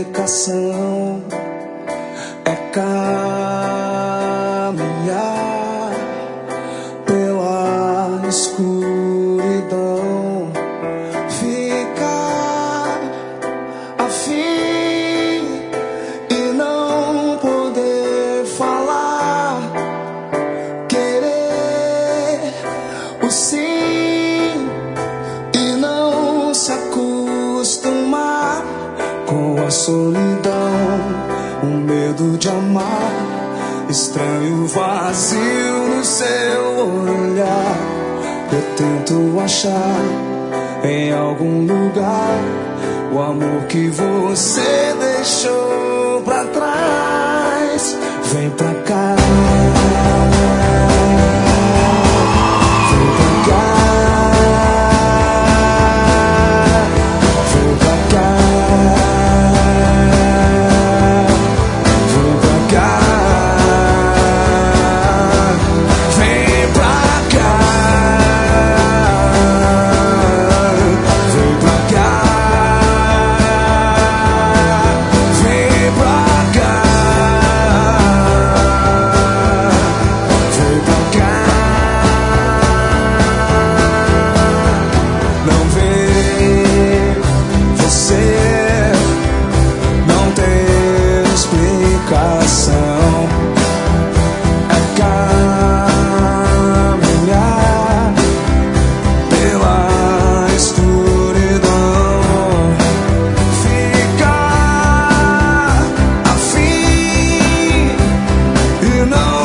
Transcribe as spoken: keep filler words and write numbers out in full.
explicação. É caminhar pela escuridão, ficar afim e não poder falar, querer o sim e não se acostumar com a solidão, o medo de amar, estranho vazio no seu olhar. Eu tento achar em algum lugar o amor que você deixou pra trás. Vem pra cá, vem pra cá, vem pra cá, vem pra cá, vem pra cá, vem pra cá, vem pra cá, vem pra cá. Não vê, você não tem explicação. É caminhar pela escuridão, ficar afim e não